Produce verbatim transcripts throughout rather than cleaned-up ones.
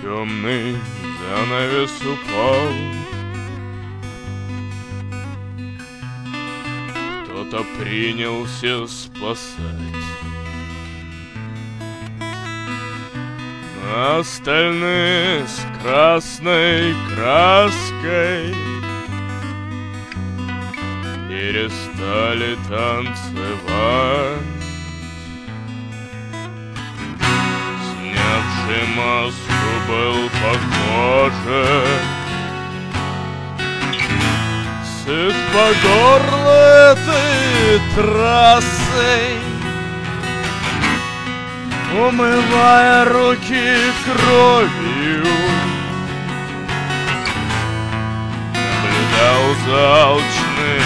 Темный занавес упал. Кто-то принялся спасать, а остальные с красной краской перестали танцевать. Снявший маску был похоже сыт по горло этой трассой, умывая руки кровью, наблюдал за алчной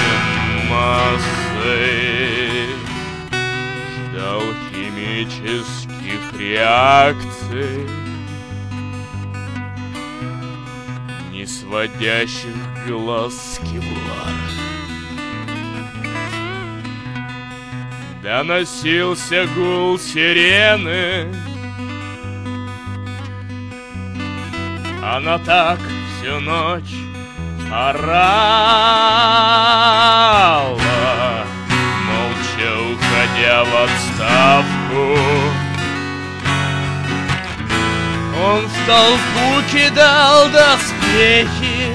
массой, ждал химических реакций, не сводящих глаз с кевлара. Доносился гул сирены, она так всю ночь орала, молча уходя в отставку. Он в толпу кидал доспехи.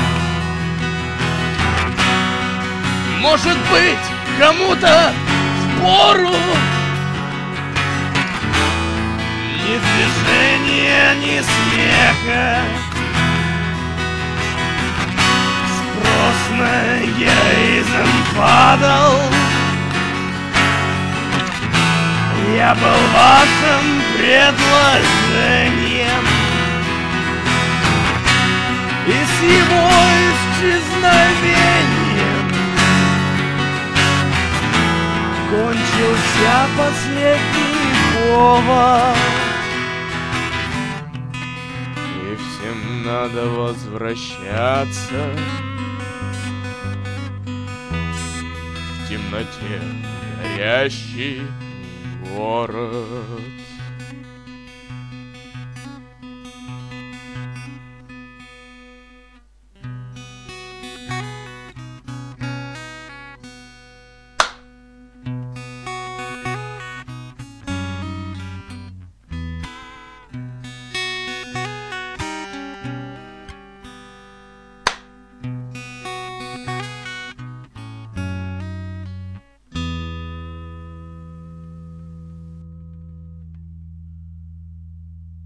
Может быть, кому-то впору ни движения, ни смеха. Спрос на героизм падал. Я был вашим предложением, и с его исчезновением кончился последний повод. И всем надо возвращаться. В темноте горящий город.